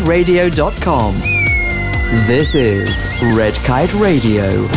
redkiteradio.com. This is Red Kite Radio.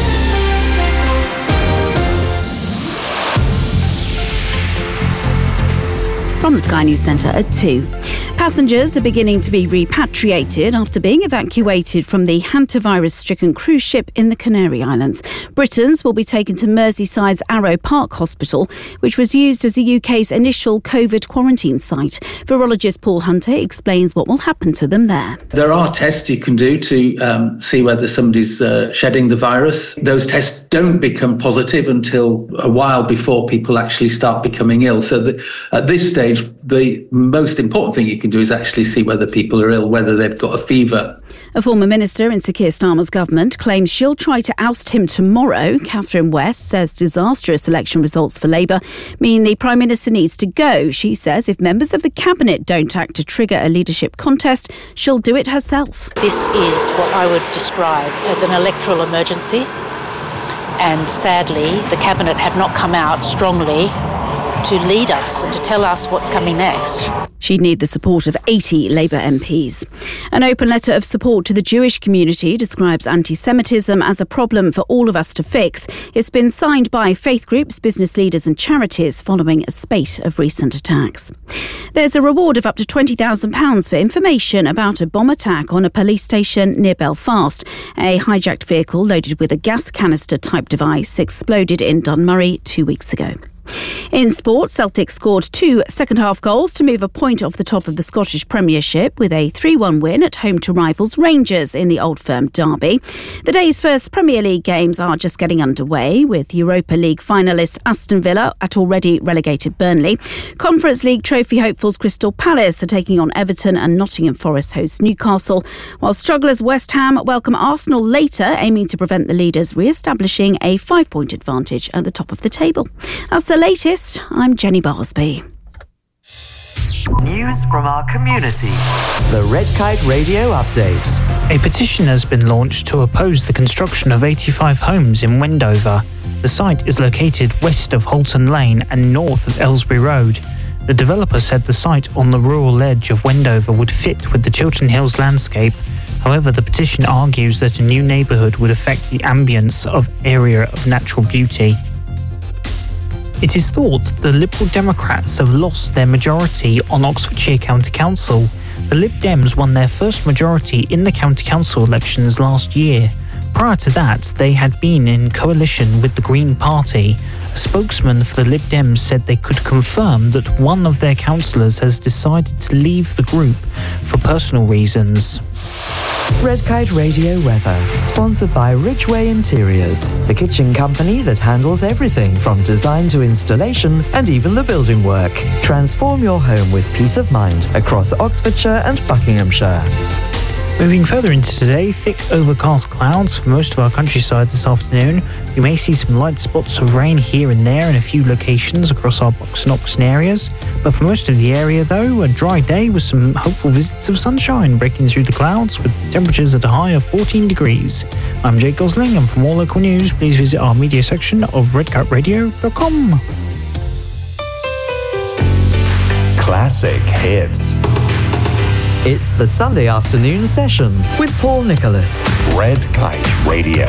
From the Sky News Centre at 2. Passengers are beginning to be repatriated after being evacuated from the hantavirus-stricken cruise ship in the Canary Islands. Britons will be taken to Merseyside's Arrow Park Hospital, which was used as the UK's initial COVID quarantine site. Virologist Paul Hunter explains what will happen to them there. There are tests you can do to see whether somebody's shedding the virus. Those tests don't become positive until a while before people actually start becoming ill. So at this stage, the most important thing you can do is actually see whether people are ill, whether they've got a fever. A former minister in Sir Keir Starmer's government claims she'll try to oust him tomorrow. Catherine West says disastrous election results for Labour mean the Prime Minister needs to go. She says if members of the Cabinet don't act to trigger a leadership contest, she'll do it herself. This is what I would describe as an electoral emergency. And sadly, the Cabinet have not come out strongly to lead us and to tell us what's coming next. She'd need the support of 80 Labour MPs. An open letter of support to the Jewish community describes anti-Semitism as a problem for all of us to fix. It's been signed by faith groups, business leaders and charities following a spate of recent attacks. There's a reward of up to £20,000 for information about a bomb attack on a police station near Belfast. A hijacked vehicle loaded with a gas canister-type device exploded in Dunmurry 2 weeks ago. In sport, Celtic scored 2 second-half goals to move a point off the top of the Scottish Premiership with a 3-1 win at home to rivals Rangers in the Old Firm derby. The day's first Premier League games are just getting underway, with Europa League finalists Aston Villa at already relegated Burnley. Conference League trophy hopefuls Crystal Palace are taking on Everton, and Nottingham Forest hosts Newcastle, while strugglers West Ham welcome Arsenal later, aiming to prevent the leaders re-establishing a 5-point advantage at the top of the table. That's the latest. I'm Jenny Barsby. News from our community. The Red Kite Radio Update. A petition has been launched to oppose the construction of 85 homes in Wendover. The site is located west of Holton Lane and north of Aylesbury Road. The developer said the site on the rural edge of Wendover would fit with the Chiltern Hills landscape. However, the petition argues that a new neighbourhood would affect the ambience of area of natural beauty. It is thought the Liberal Democrats have lost their majority on Oxfordshire County Council. The Lib Dems won their first majority in the County Council elections last year. Prior to that, they had been in coalition with the Green Party. A spokesman for the Lib Dems said they could confirm that one of their councillors has decided to leave the group for personal reasons. Red Kite Radio weather, sponsored by Ridgeway Interiors, the kitchen company that handles everything from design to installation and even the building work. Transform your home with peace of mind across Oxfordshire and Buckinghamshire. Moving further into today, thick overcast clouds for most of our countryside this afternoon. We may see some light spots of rain here and there in a few locations across our Bucks and Oxon areas. But for most of the area, though, a dry day with some hopeful visits of sunshine breaking through the clouds with temperatures at a high of 14 degrees. I'm Jake Gosling, and for more local news, please visit our media section of redkiteradio.com. Classic hits. It's the Sunday afternoon session with Paul Nicholas. Red Kite Radio.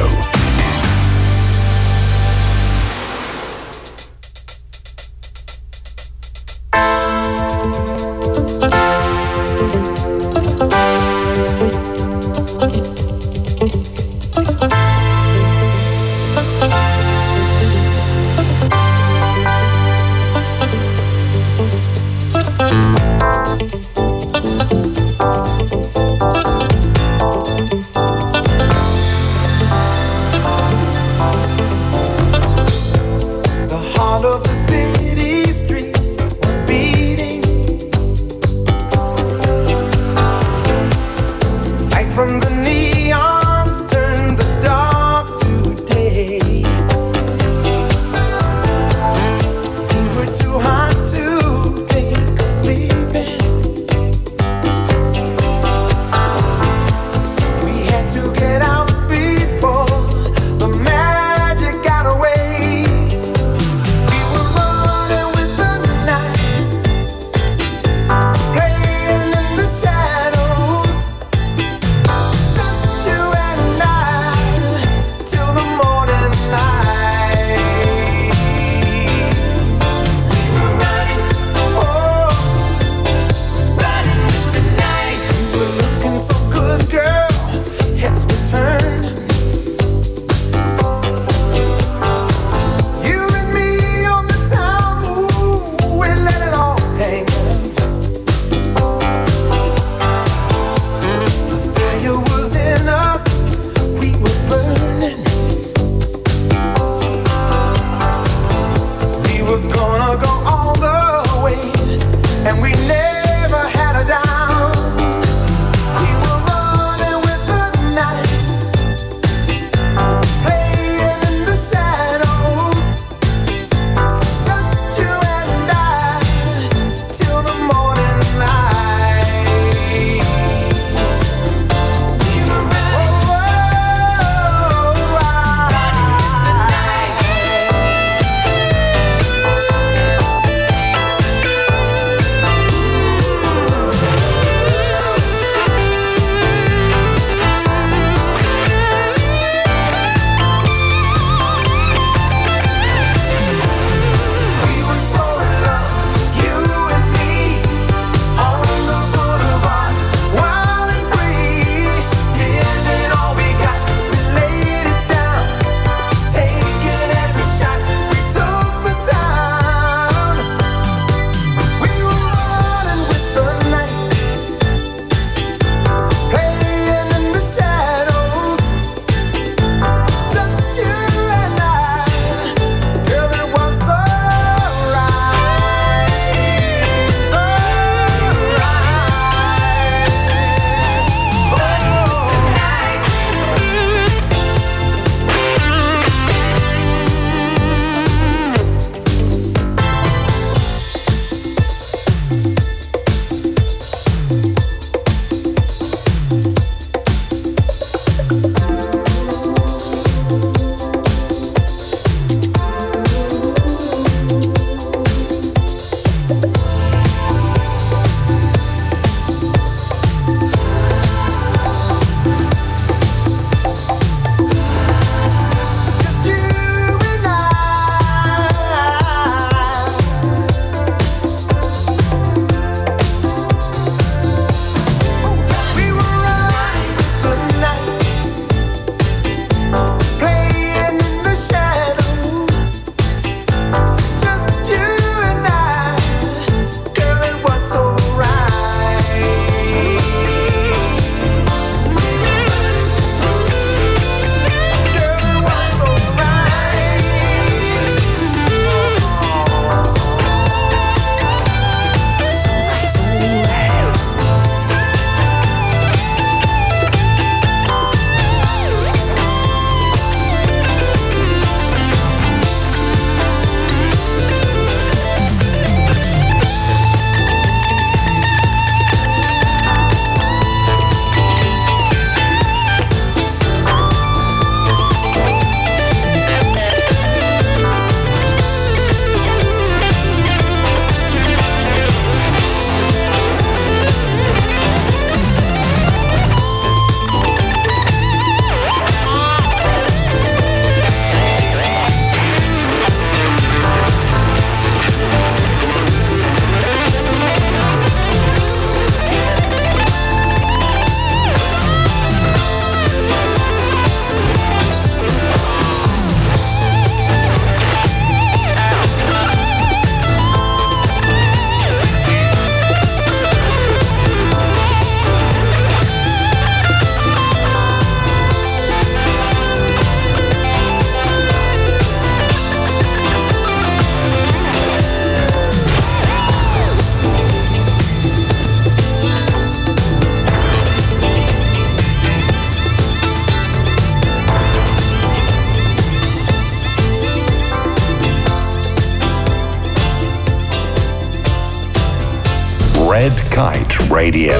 Kite Radio.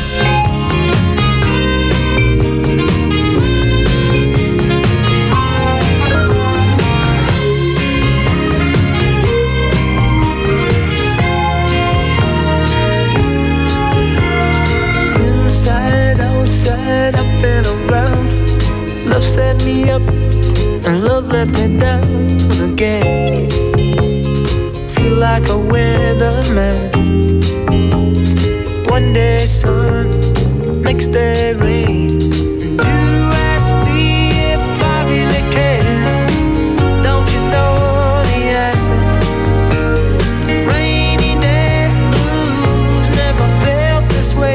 Outside, up and around. Love set me up and love let me down again. Feel like a weatherman. One day sun, next day rain. And you ask me if I really care. Don't you know the answer? Rainy day blues never felt this way.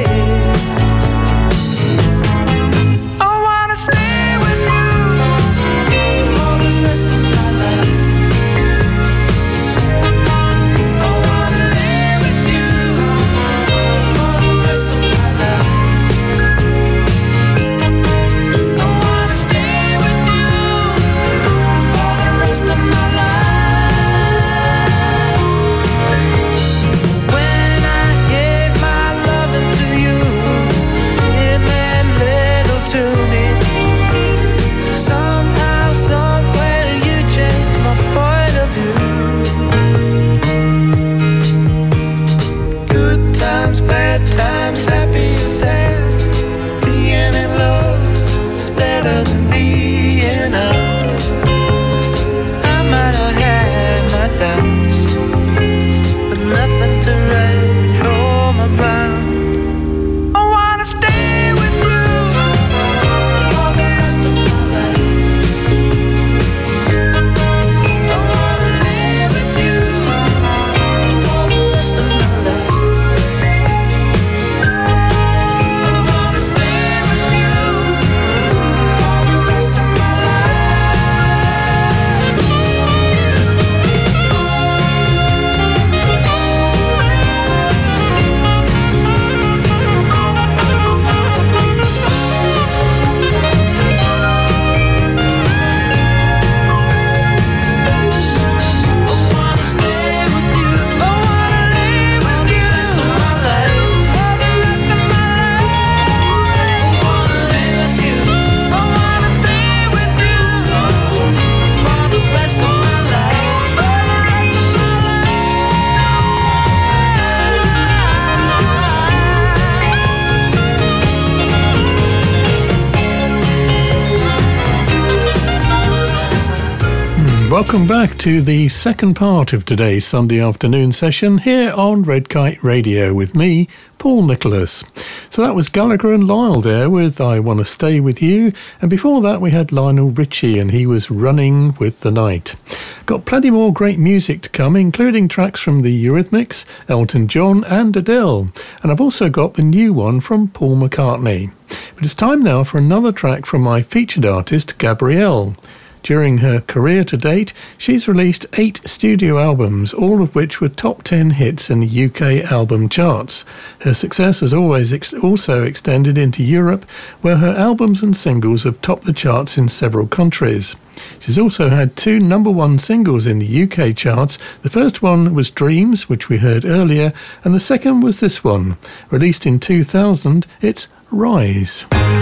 Welcome back to the second part of today's Sunday afternoon session here on Red Kite Radio with me, Paul Nicholas. So that was Gallagher and Lyle there with I Want to Stay With You, and before that we had Lionel Richie and he was Running With the Night. Got plenty more great music to come, including tracks from the Eurythmics, Elton John and Adele, and I've also got the new one from Paul McCartney. But it's time now for another track from my featured artist Gabrielle. During her career to date, she's released 8 studio albums, all of which were top 10 hits in the UK album charts. Her success has always also extended into Europe, where her albums and singles have topped the charts in several countries. She's also had 2 #1 singles in the UK charts. The first one was Dreams, which we heard earlier, and the second was this one. Released in 2000, it's Rise.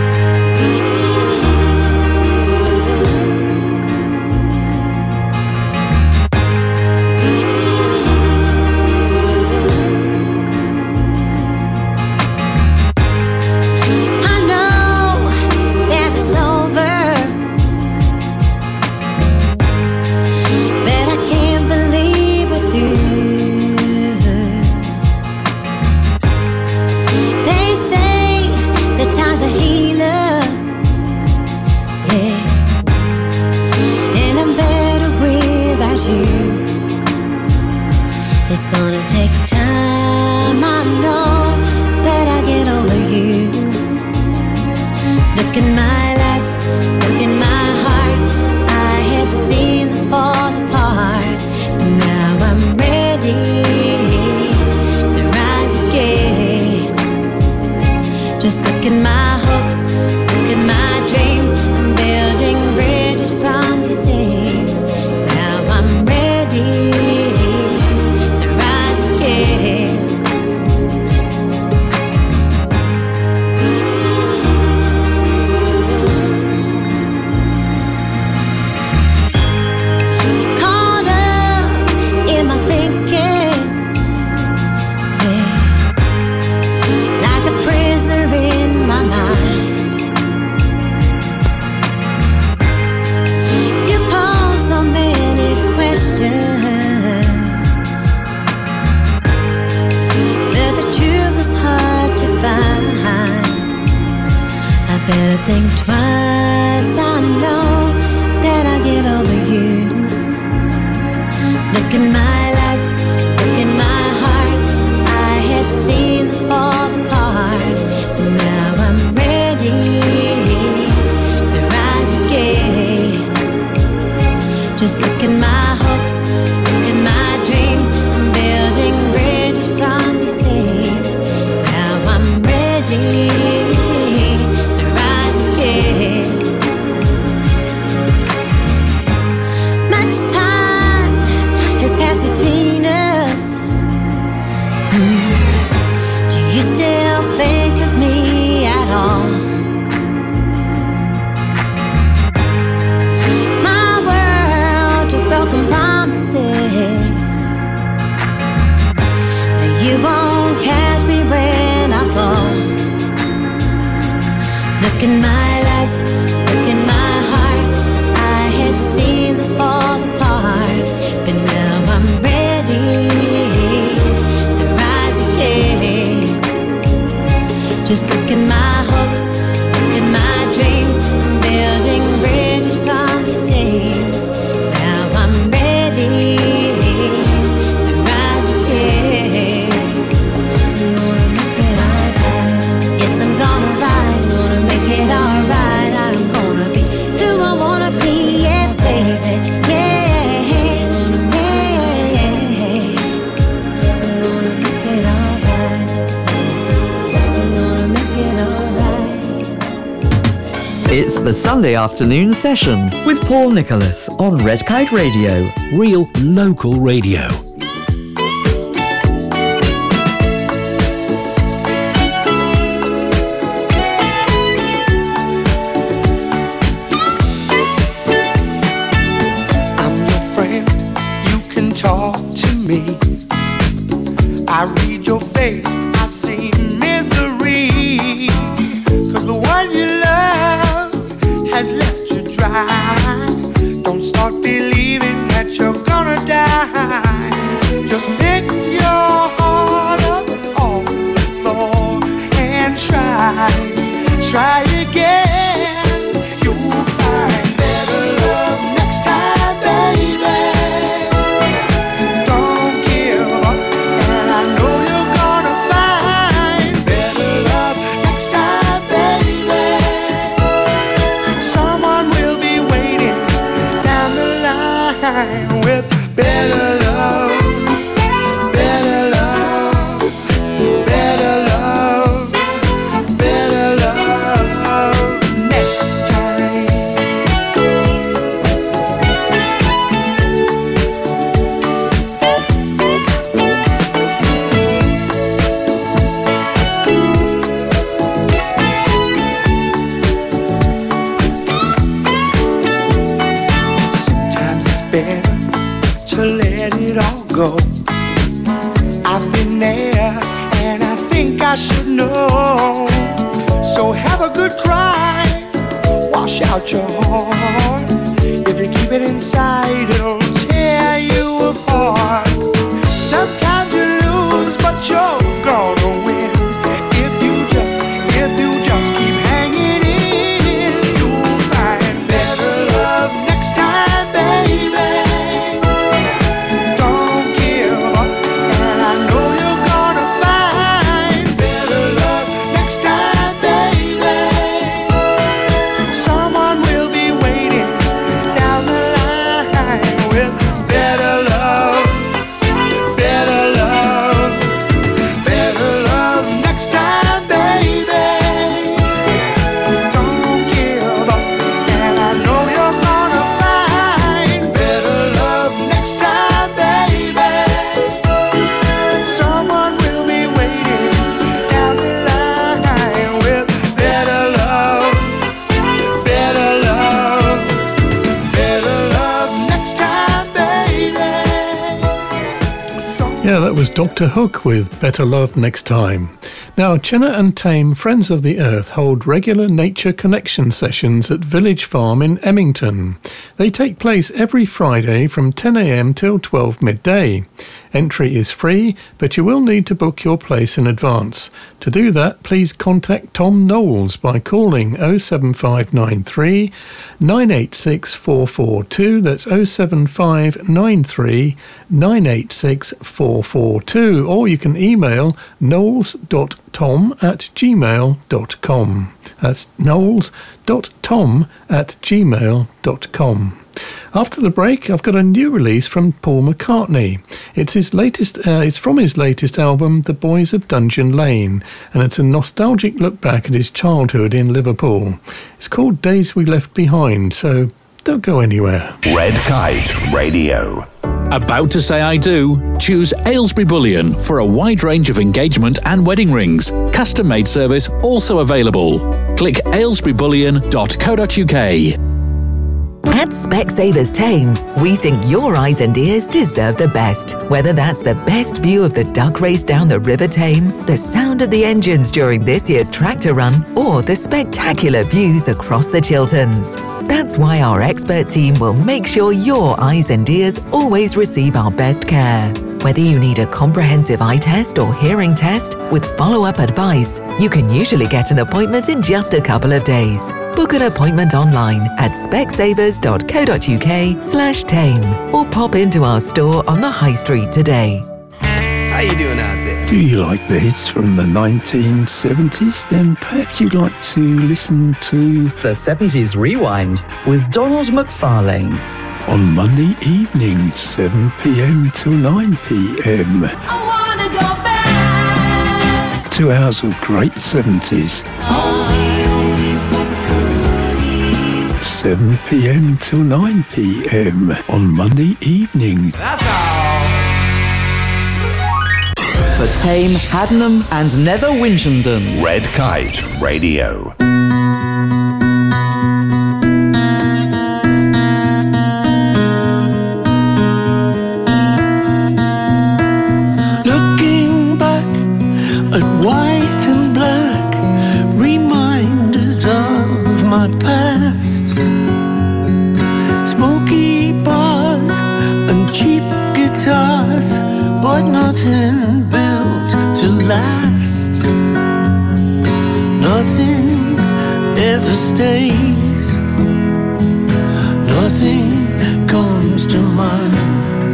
It's gonna take time, I know, but I get over you. Look in my life, look in my heart, I have seen them fall apart, and now I'm ready to rise again. Just look at my hopes, look at my dreams, I'm building bridges from these things. Now I'm ready. better think twice. I know that I'll get over you. Look in my life, look in my heart. I have seen them fall apart, but now I'm ready to rise again. Just look at my hopes, look at my dreams. I'm building bridges from these seams. Now I'm ready to rise again. Much time has passed between us. Do you still think of me at all? My world of broken promises. You won't catch me when I fall. Look in my life, look in my heart. I have seen them fall apart, but now I'm ready to rise again. Just look at my hopes, look at my dreams. I'm building bridges from these seams. Now I'm ready to rise again. I'm gonna make it alright. Yes, I'm gonna rise, gonna make it alright. I'm gonna be who I wanna be, yeah, baby, yeah, yeah. I'm gonna make it alright. I'm gonna make it alright. It's the Sunday afternoon session with Paul Nicholas on Red Kite Radio. Real local radio. I'm your friend, you can talk to me. I read your face, I see misery. 'Cause the one you love has left you dry. Don't start believing that you're gonna die. Just pick your heart up off the floor and try again. You'll find better love next time, baby. Don't give up, and I know you're gonna find better love next time, baby. Someone will be waiting down the line with better love, better love, better love, better love next time. Sometimes it's better to let it all go. I've been there and I think I should know. So have a good cry, wash out your heart. If you keep it inside, it'll tear you apart. Sometimes you lose, but you're gonna win. If you just keep hanging in, you'll find better love next time, baby. Don't give up, and I know you're gonna find better love next time, baby. Someone will be waiting down the line with better love, better love, better love next time, baby. Don't give up, and I know you're gonna find better love next time, baby. Someone will be waiting down the line with better love, better love, better love next time, baby. Yeah, that was Dr. Hook with Better Love Next Time. Now, Chinna and Tame Friends of the Earth hold regular nature connection sessions at Village Farm in Emmington. They take place every Friday from 10 a.m. till 12 midday. Entry is free, but you will need to book your place in advance. To do that, please contact Tom Knowles by calling 07593 986 442. That's 07593 986 442. Or you can email knowles.tom@gmail.com. That's knowles.tom@gmail.com. After the break, I've got a new release from Paul McCartney. It's from his latest album, The Boys of Dungeon Lane, and it's a nostalgic look back at his childhood in Liverpool. It's called Days We Left Behind, so don't go anywhere. Red Kite Radio. About to say I do? Choose Aylesbury Bullion for a wide range of engagement and wedding rings. Custom-made service also available. Click aylesburybullion.co.uk. At Specsavers Tame, we think your eyes and ears deserve the best. Whether that's the best view of the duck race down the River Tame, the sound of the engines during this year's tractor run, or the spectacular views across the Chilterns. That's why our expert team will make sure your eyes and ears always receive our best care. Whether you need a comprehensive eye test or hearing test with follow-up advice, you can usually get an appointment in just a couple of days. Book an appointment online at specsavers.co.uk/tame or pop into our store on the High Street today. How you doing out there? Do you like the hits from the 1970s? Then perhaps you'd like to listen to The 70s Rewind with Donald McFarlane. On Monday evenings, 7 p.m. till 9 p.m. I wanna go back. 2 hours of great 70s. 7 p.m. till 9 p.m. on Monday evenings. That's all. For Tame, Haddenham and Nether Winchendon. Red Kite Radio. Looking back at white and black, reminders of my past. Smoky bars and cheap guitars, but nothing built to last. Nothing ever stays. Nothing comes to mind.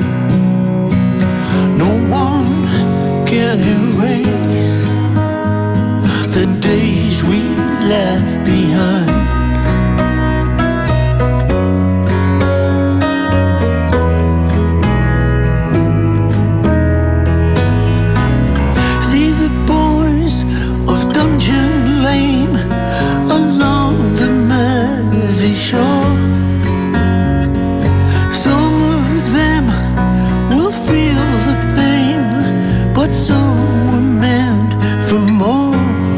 No one can erase the days we left behind. See the boys of Dungeon Lane along the Mersey shore. Some of them will feel the pain, but some were meant for more.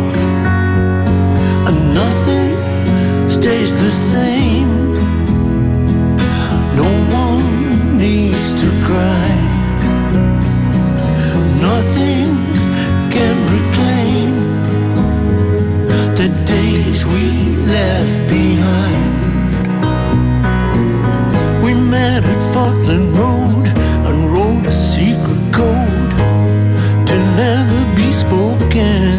And nothing stays the same. No one needs to cry. Nothing can reclaim the days we left behind. We met at Fortland Road and wrote a secret code to never be spoken.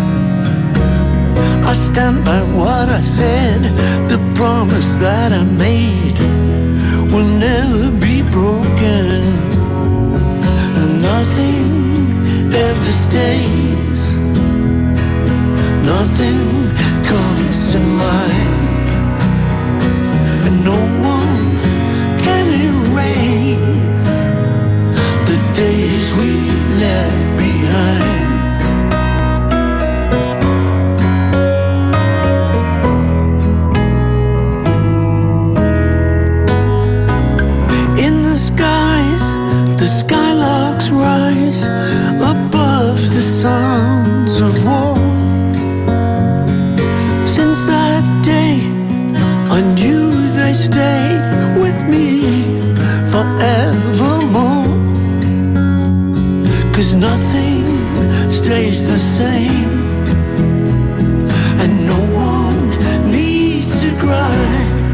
I stand by what I said. The promise that I made will never be broken. And nothing ever stays. Nothing comes to mind. And no one can erase the days we left behind. In the skies, the skylarks rise above the sounds of war. Since that day, I knew they'd stay with me forevermore. 'Cause nothing stays the same, and no one needs to cry,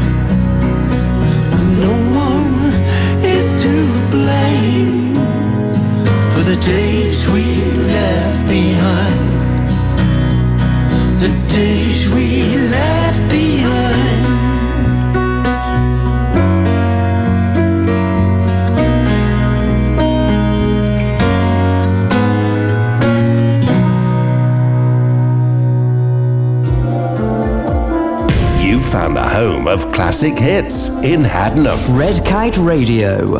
and no one is to blame for the days we left behind, the days we left behind. Found the home of classic hits in Haddenham. Red Kite Radio.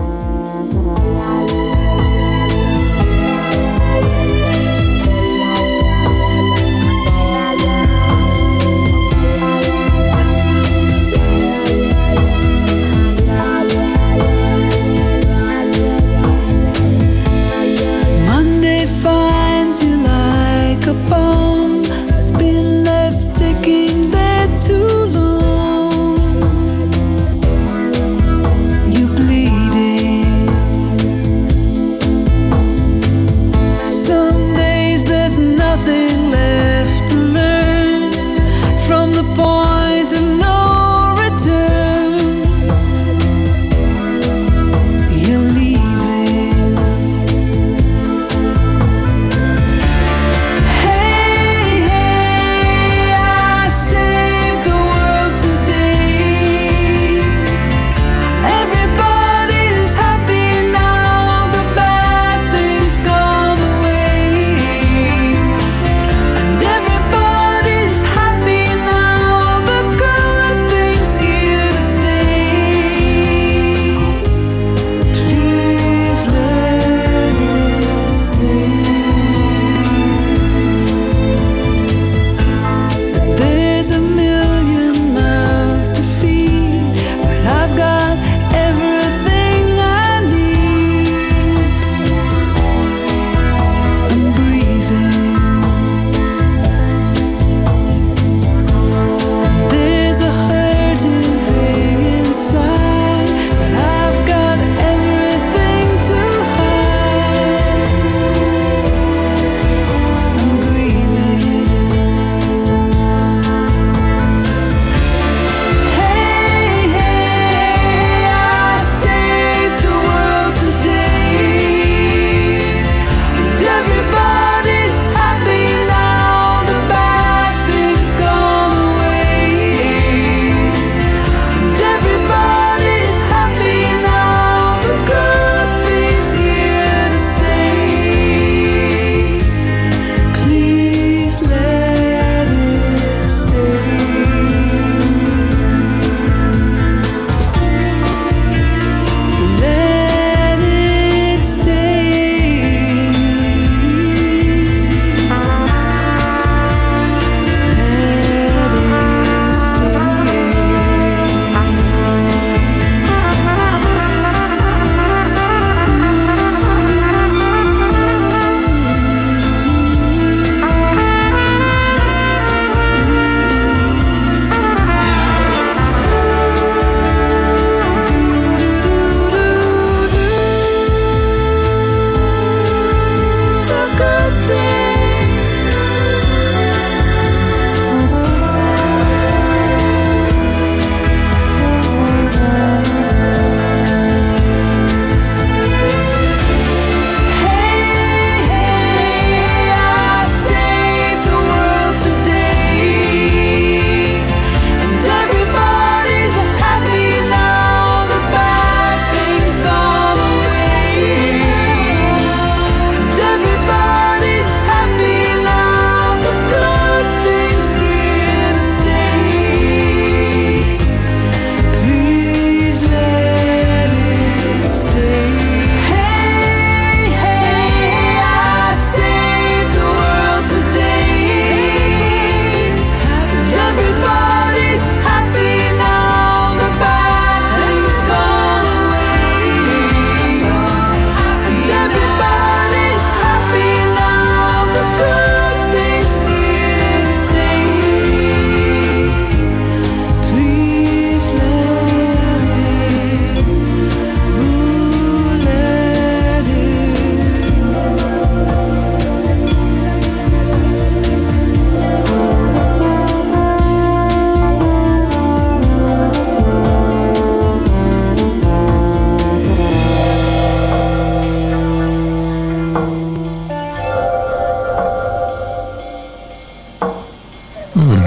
Monday finds you like a bomb. It's been left ticking there too long. You bleed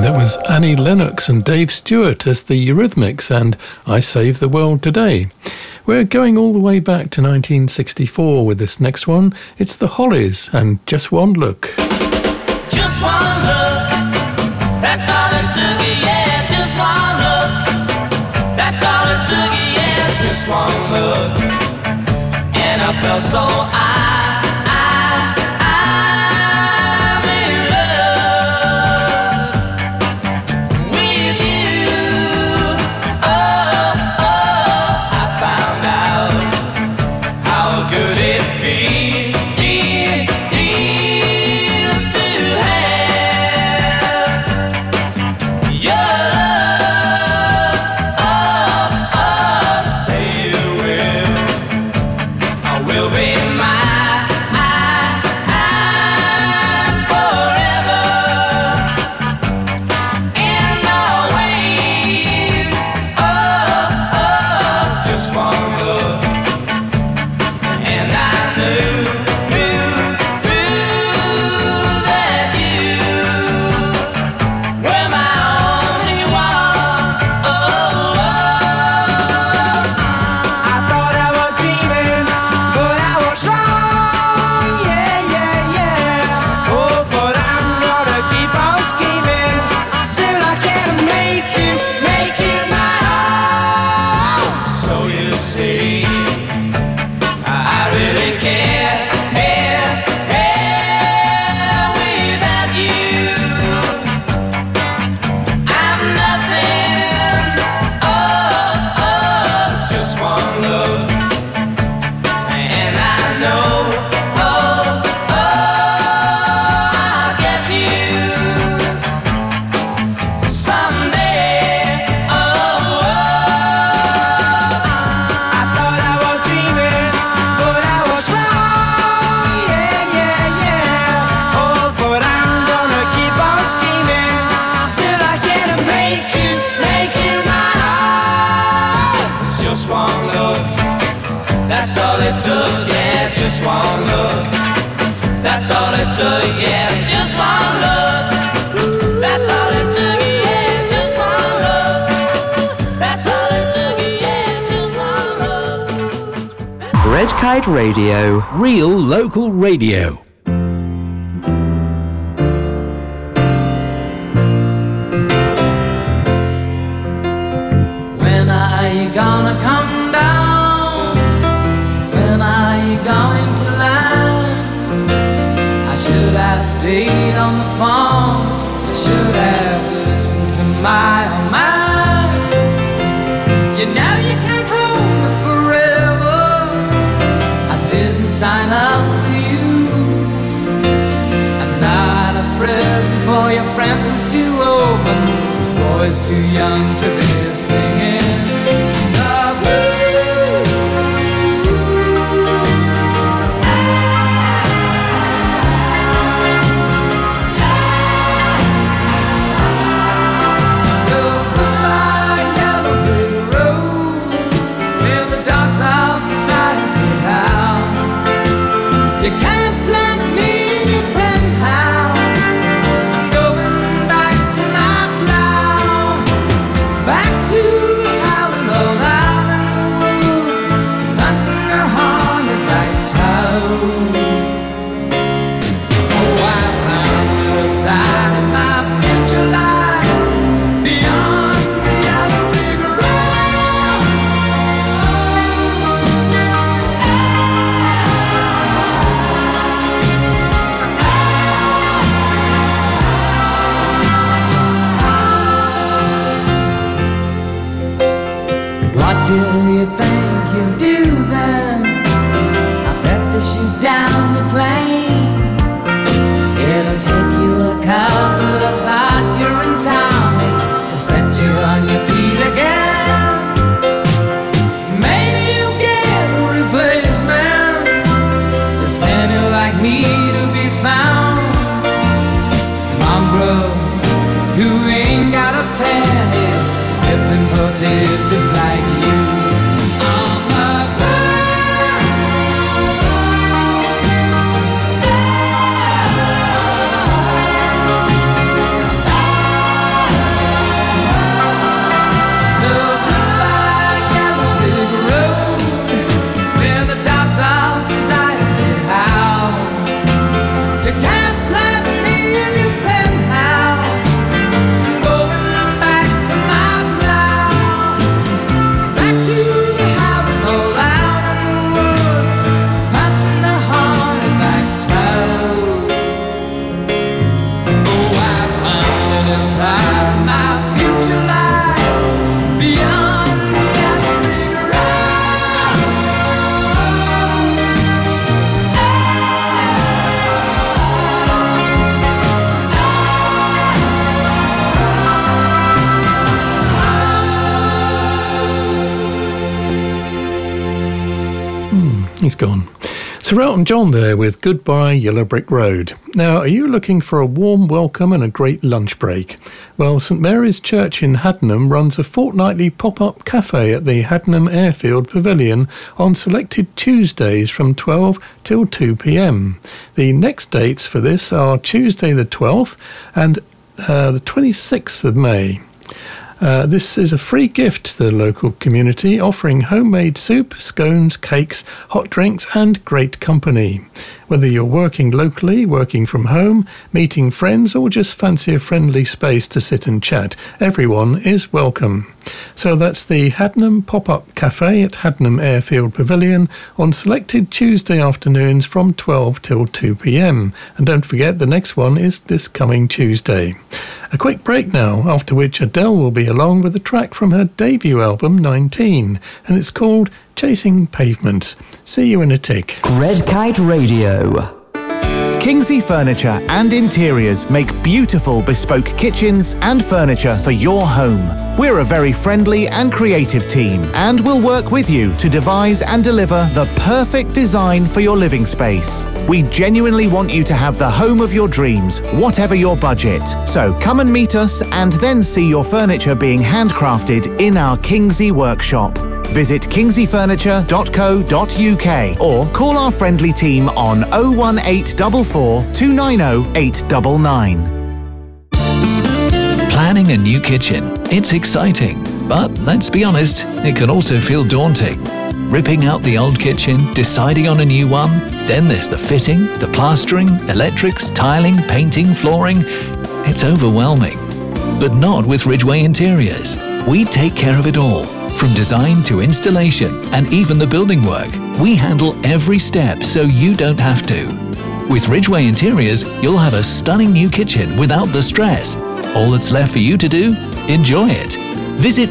That was Annie Lennox and Dave Stewart as the Eurythmics and I Save the World Today. We're going all the way back to 1964 with this next one. It's the Hollies and Just One Look. Just one look, that's all it took, yeah, just one look. That's all it took, yeah, just one look. And I felt so I'm in love with you. Oh, I found out how good it feels to have your love. Say you will, I will be mine forever and always. Just one look, and I knew that you were my only one. I thought I was dreaming, but I was wrong. Yeah, yeah, yeah. Oh, but I'm gonna keep on scheming till I can make you my own. So you see, I really care. Without you, I'm nothing. Just one look, and I know. I'll get you someday. I thought I was dreaming, but I was wrong. Yeah, yeah, yeah. Oh, but I'm gonna keep on scheming till I can make you my own. Just one look, that's all it took. Yeah, just one look, that's all it took. Yeah, just one look, that's all it took. Yeah, just one look, that's all it took. Yeah, just one look. Red Kite Radio. Real local radio. When are you gonna come down? When are you going to land? I should have stayed on the phone. I should have listened to my own mind. You know you can't hold me forever. I didn't sign up with you. I'm not a present for your friends to open. This boy's too young to be singing the blues. So goodbye, yellow brick road, where the dogs of society howl. You can't plant me in your penthouse. I'm going back to my plow, back to the howling old island woods, hunting a hornet-back toad. Oh, I found the other side of my future lies beyond the yellow brick road. What do you think you'll do then? I bet they shoot down the plane. It'll take you a couple of hot urine tonics to set you on your feet again. Maybe you'll get a replacement. There's plenty like me to be found. Mongrels who ain't got a penny, sniffing for tidbits like you. He's gone. Sir Elton John there with Goodbye Yellow Brick Road. Now, are you looking for a warm welcome and a great lunch break? Well, St Mary's Church in Haddenham runs a fortnightly pop-up cafe at the Haddenham Airfield Pavilion on selected Tuesdays from 12 till 2 p.m. The next dates for this are Tuesday the 12th and the 26th of May. This is a free gift to the local community, offering homemade soup, scones, cakes, hot drinks and great company. Whether you're working locally, working from home, meeting friends or just fancy a friendly space to sit and chat, everyone is welcome. So that's the Haddenham Pop-Up Cafe at Haddenham Airfield Pavilion on selected Tuesday afternoons from 12 till 2 p.m. And don't forget, the next one is this coming Tuesday. A quick break now, after which Adele will be along with a track from her debut album 19, and it's called Chasing Pavements. See you in a tick. Red Kite Radio. Kingsley Furniture and Interiors make beautiful bespoke kitchens and furniture for your home. We're a very friendly and creative team and will work with you to devise and deliver the perfect design for your living space. We genuinely want you to have the home of your dreams, whatever your budget. So come and meet us and then see your furniture being handcrafted in our Kingsley workshop. Visit kingsleyfurniture.co.uk or call our friendly team on 01844 290 899. Planning a new kitchen. It's exciting, but let's be honest, it can also feel daunting. Ripping out the old kitchen, deciding on a new one, then there's the fitting, the plastering, electrics, tiling, painting, flooring. It's overwhelming. But not with Ridgeway Interiors. We take care of it all. From design to installation and even the building work, we handle every step so you don't have to. With Ridgeway Interiors, you'll have a stunning new kitchen without the stress. All that's left for you to do? Enjoy it. Visit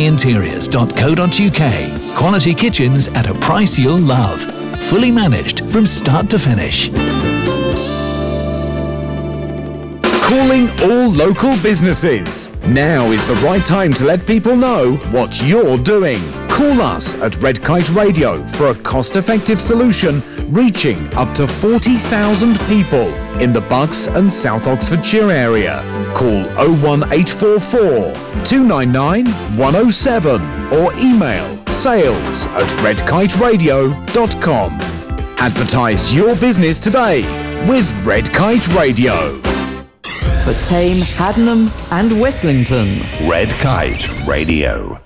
ridgwayinteriors.co.uk. Quality kitchens at a price you'll love. Fully managed from start to finish. Calling all local businesses. Now is the right time to let people know what you're doing. Call us at Red Kite Radio for a cost-effective solution reaching up to 40,000 people in the Bucks and South Oxfordshire area. Call 01844 299 107 or email sales@redkiteradio.com. Advertise your business today with Red Kite Radio. For Tame, Haddenham and Westlington. Red Kite Radio.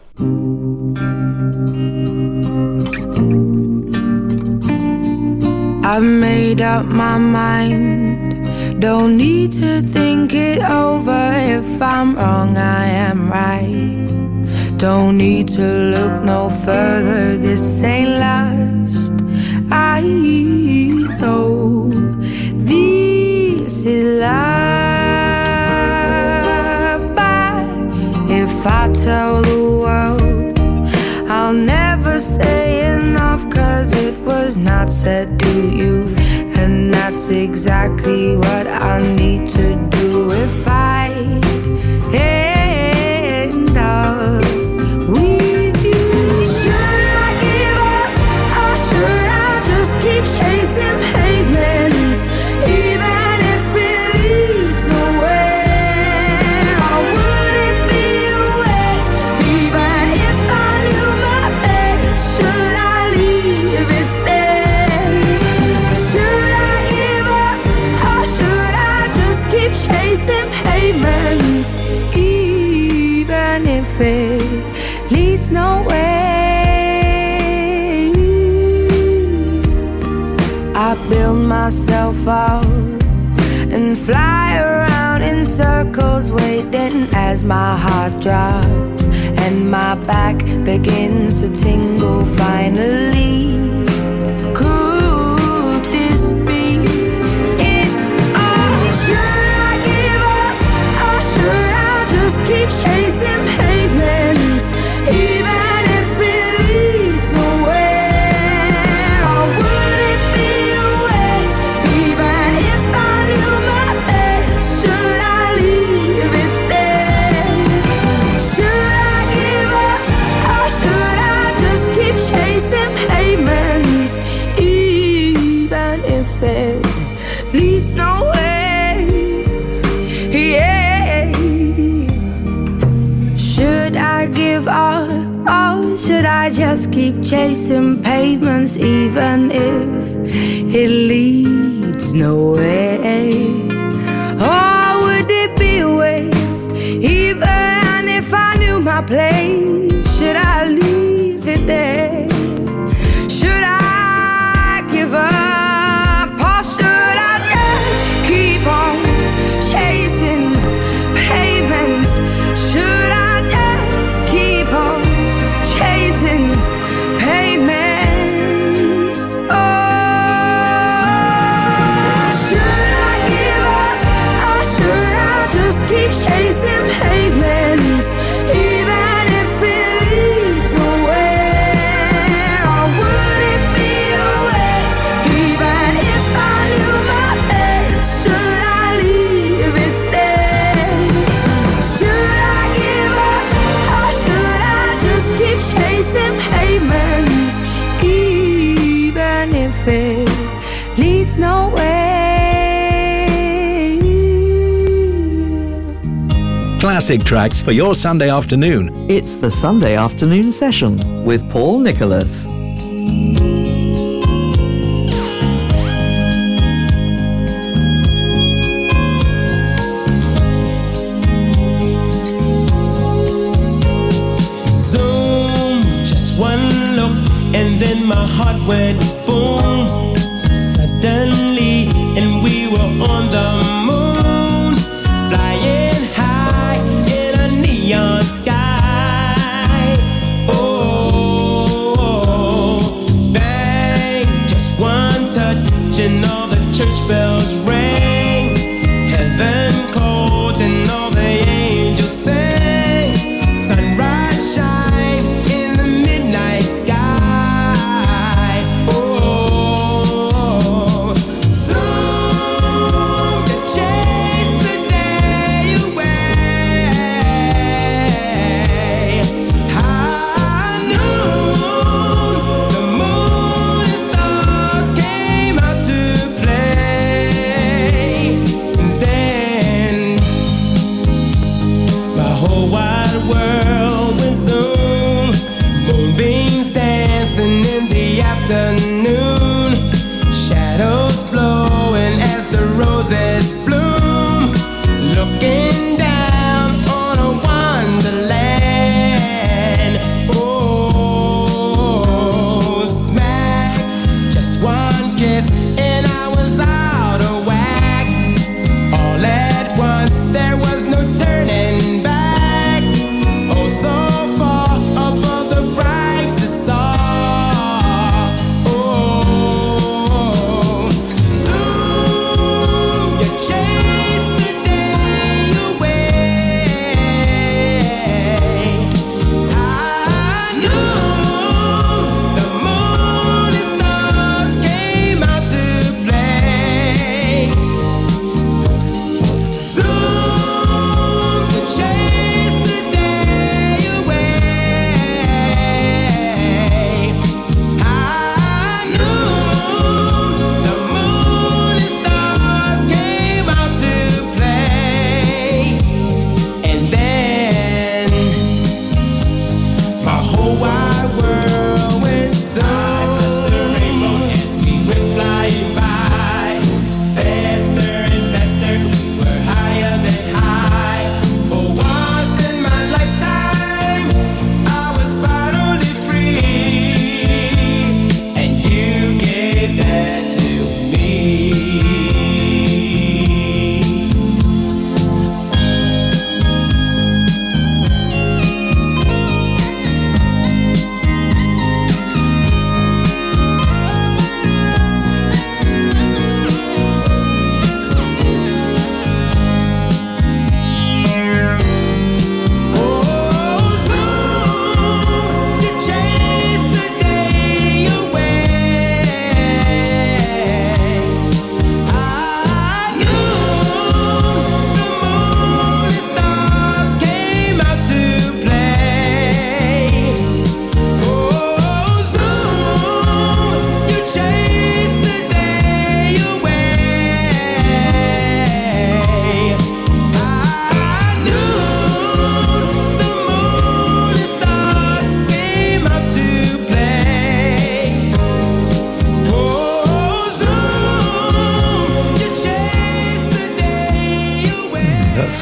I've made up my mind. Don't need to think it over. If I'm wrong, I am right. Don't need to look no further. This ain't last. I know this is life. If I tell the world, I'll never say enough, 'cause it was not said to you. And that's exactly what I need to do if I end up with you. Should I give up or should I just keep chasing pavements, even if it leads nowhere? Or would it be a waste, even if I knew my best? Should I leave it there? Should I give up or should I just keep chasing pavements, even if it leads nowhere? I build myself up and fly around in circles, waiting as my heart drops and my back begins to tingle finally. Could this be it? Oh, should I give up or should I just keep chasing pavements, even if it leads nowhere? Or would it be a waste, even if I knew my best? Should I leave it there? Should I give up or should I just keep chasing pavements? should I just keep chasing pavements even if it leads nowhere? Or would it be a waste even if I knew my place? Should I leave it there? Should I give up? Or should I just keep on chasing pavements? Should I just keep on chasing pavements? Oh, should I give up? Or should I just keep chasing pavements? Even if it leads nowhere. Or would it be a waste? Even if I knew my best, should I leave it there? Should I give up? Or should I just keep chasing pavements? Even if it leads nowhere. Classic tracks for your Sunday afternoon. It's the Sunday afternoon session with Paul Nicholas. Zoom, just one look, and then my heart went boom. Suddenly, and we were on the moon, flying high in a neon sky. Oh,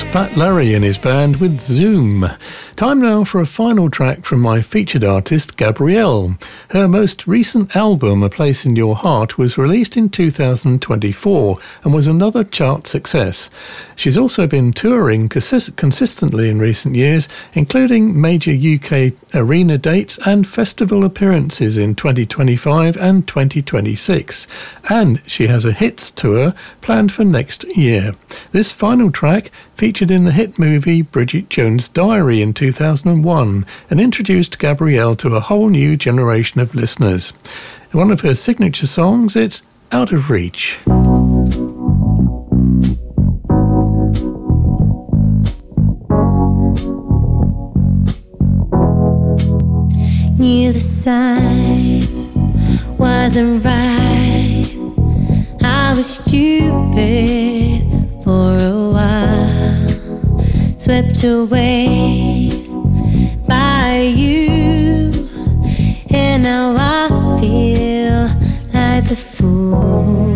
Fat Larry and his band with Zoom. Time now for a final track from my featured artist, Gabrielle. Her most recent album, A Place in Your Heart, was released in 2024 and was another chart success. She's also been touring consistently in recent years, including major UK arena dates and festival appearances in 2025 and 2026. And she has a hits tour planned for next year. This final track featured in the hit movie Bridget Jones' Diary in 2001 and introduced Gabrielle to a whole new generation of listeners. One of her signature songs, it's Out of Reach. Knew the signs wasn't right. I was stupid for a while, swept away by you, and now I feel like the fool.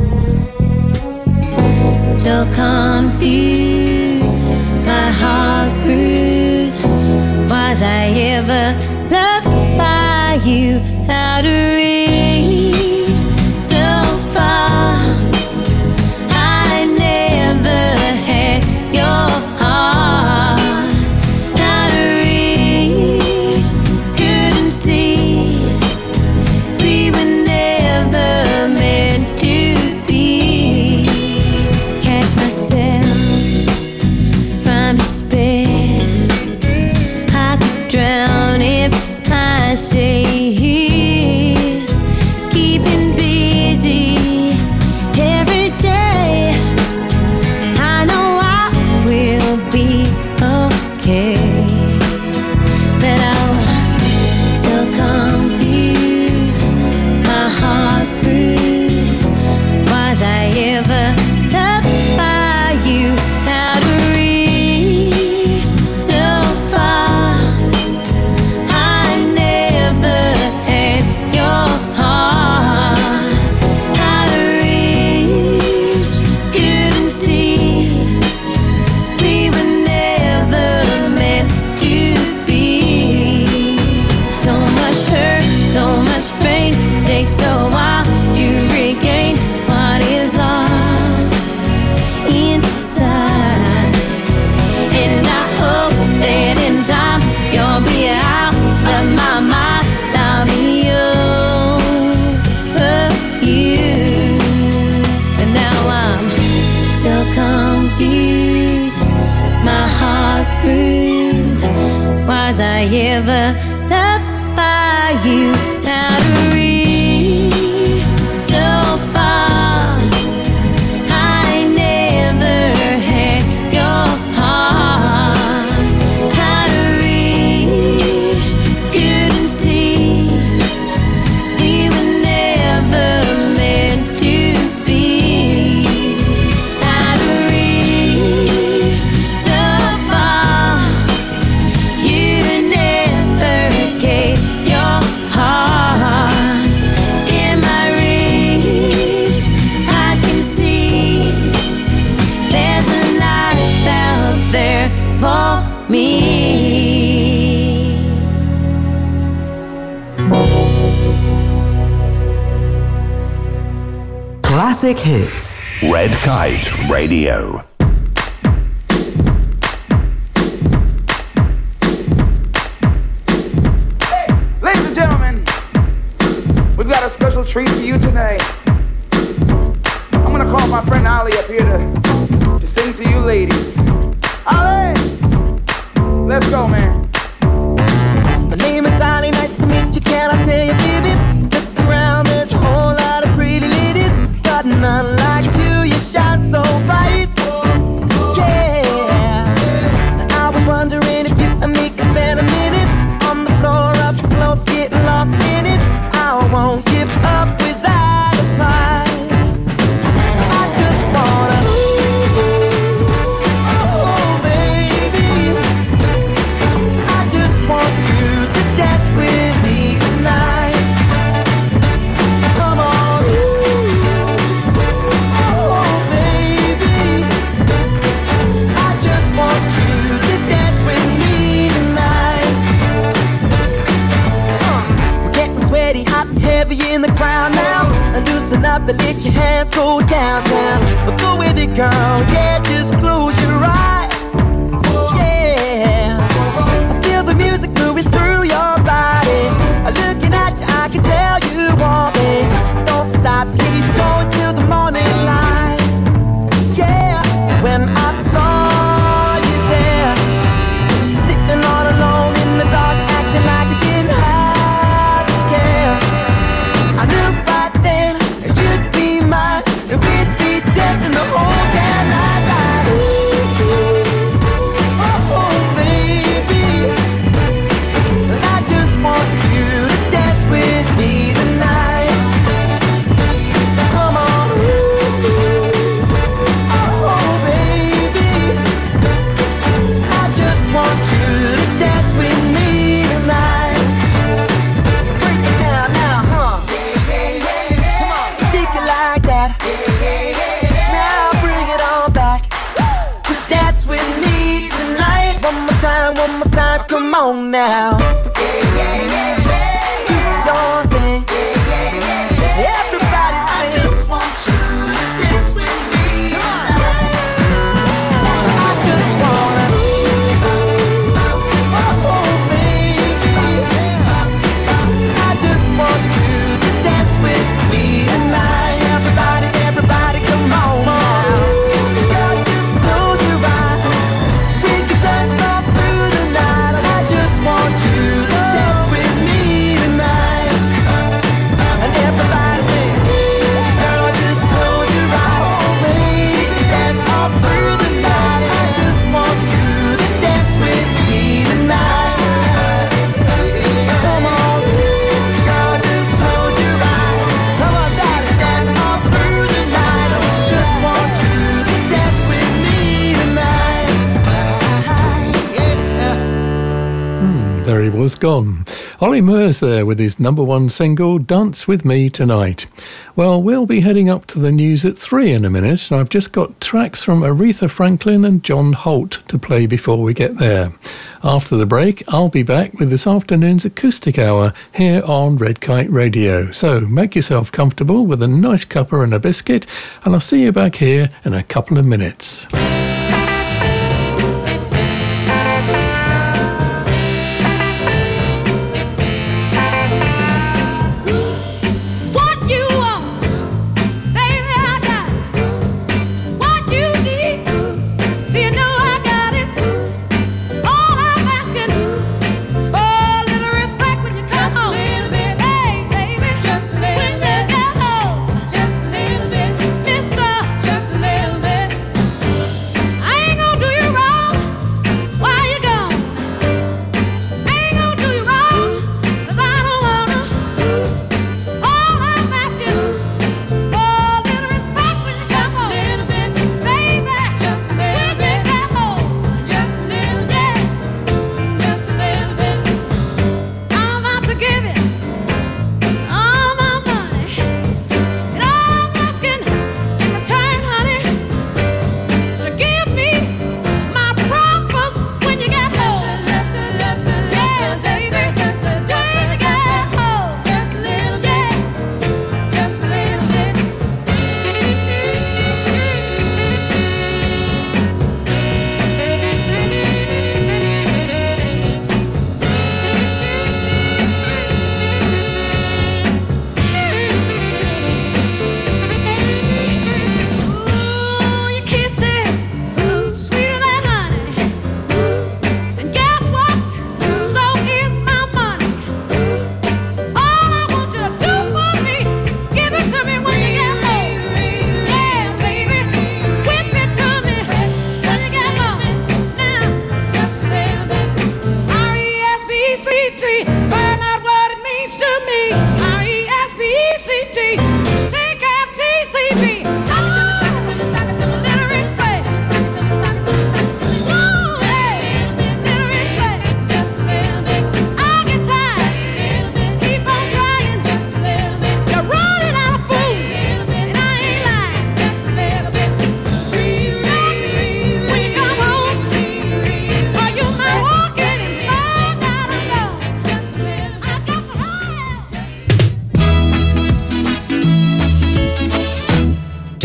So confused, my heart's bruised. Was I ever loved by you? Out of reach, so far. I never had your heart. Out of reach, couldn't see. We were never meant to be. Catch myself from despair. I could drown if I stay here, keeping busy every day. I know I will be okay, but I was so confused, my heart's bruised. Was I ever loved by you? Out of reach, so far. I never had your heart. Out of reach, couldn't see. We were never meant to be. So much hurt, so much pain. Takes a while to regain what is lost inside. And I hope that in time you'll be out of my mind. I'll be over you. And now I'm so confused, my heart's bruised. Was I ever loved by you? Out of reach, so far. I never had your heart. Out of reach, couldn't see. We were never meant to be. Out of reach, so far. You never gave your heart. In my reach, I can see there's a life out there for me. Classic hits. Red Kite Radio. Ladies and gentlemen, we've got a special treat for you tonight. I'm gonna call my friend Ali up here to sing to you ladies. Ali! Let's go, man. My name is Ali, nice to meet you. Can I tell you, baby? Look around, there's a whole lot of pretty ladies, but none like you. You shine so bright. Yeah. I was wondering if you and me could spend a minute on the floor up close, getting lost in it. I won't give up without a fight. I just wanna, oh baby. listen up and let your hands go down, down. But go with it, girl, yeah, just close your eyes. Yeah, I feel the music moving through your body. Looking at you, I can tell you want me. Don't stop, keep going till the morning light. Yeah, when I saw you there, sitting all alone in the dark, acting like you didn't have to care. I knew right then you'd be mine, and we'd be dancing the whole damn night like, ooh, oh baby, and I just want you to dance with me tonight. So come on, ooh, oh baby, I just want you to dance with me tonight. Break it down now, huh? Come on, take it like that. Now bring it on back. To dance with me tonight. One more time, come on now. Your thing. Everybody say, I just want you to dance with me tonight. I just wanna, oh baby, I just want you to dance with me tonight. Everybody, come on now. Girl, just close your eyes. We can dance all through the night. I just want you to dance with me tonight. And everybody say, girl, just close your eyes. We can dance all through the night. I just want you to dance with me tonight. So come on, girl, just close your eyes. Come on, darling, dance all through the night. I just want you to dance with me tonight. There he was, gone. Ollie Murs there with his #1 single, Dance With Me Tonight. Well, we'll be heading up to the news at 3 in a minute, and I've just got tracks from Aretha Franklin and John Holt to play before we get there. After the break, I'll be back with this afternoon's acoustic hour here on Red Kite Radio. So make yourself comfortable with a nice cuppa and a biscuit, and I'll see you back here in a couple of minutes. What you want, baby, I got it. What you need, do you know I got it? All I'm asking is for a little respect when you come home. Just a little bit, hey, baby, just a little bit. Hello, just a little bit, mister, just a little bit.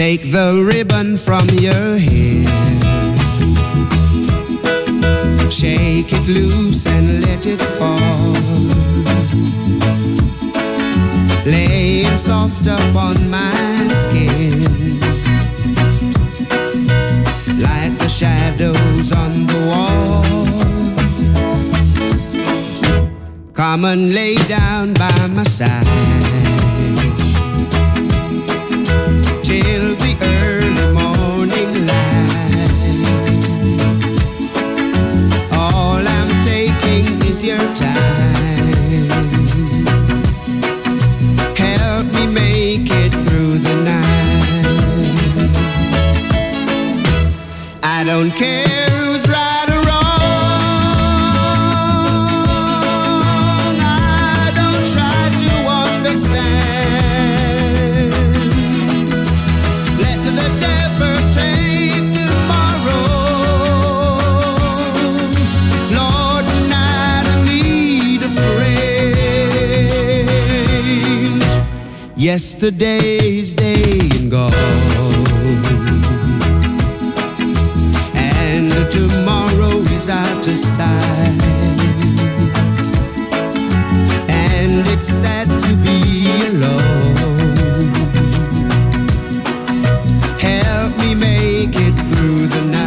Take the ribbon from your hair, shake it loose and let it fall, laying soft upon my skin, like the shadows on the wall. Come and lay down by my side till the early morning light. All I'm taking is your time. Help me make it through the night. I don't care who's right or wrong. I don't try to understand. Let the devil take tomorrow. Lord, tonight I need a friend. Yesterday's day and gone, and tomorrow is out of sight. And it's sad to be alone. Help me make it through the night.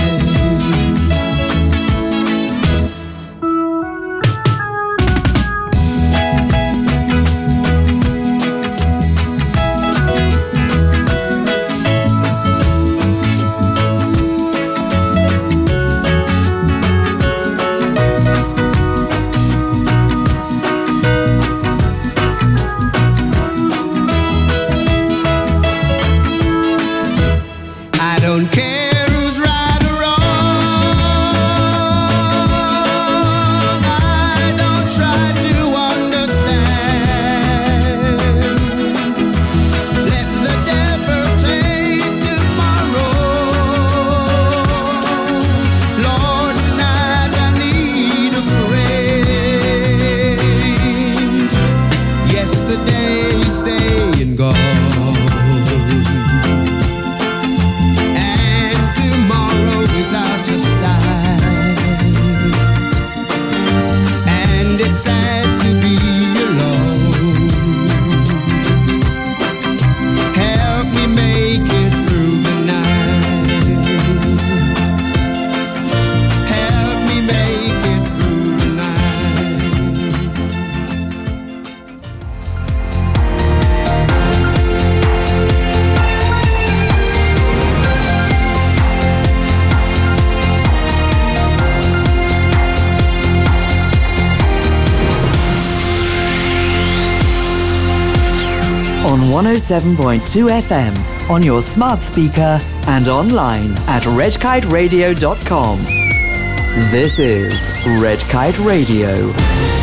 I don't care who's right or wrong. I don't try to understand. Let the devil take tomorrow. Lord, tonight I need a friend. Yesterday's day and gone, and tomorrow is out of sight. And it's sad to be alone. Help me make it through the night. Help me make it through the night. On 107.2 FM, on your smart speaker and online at redkiteradio.com. This is Red Kite Radio.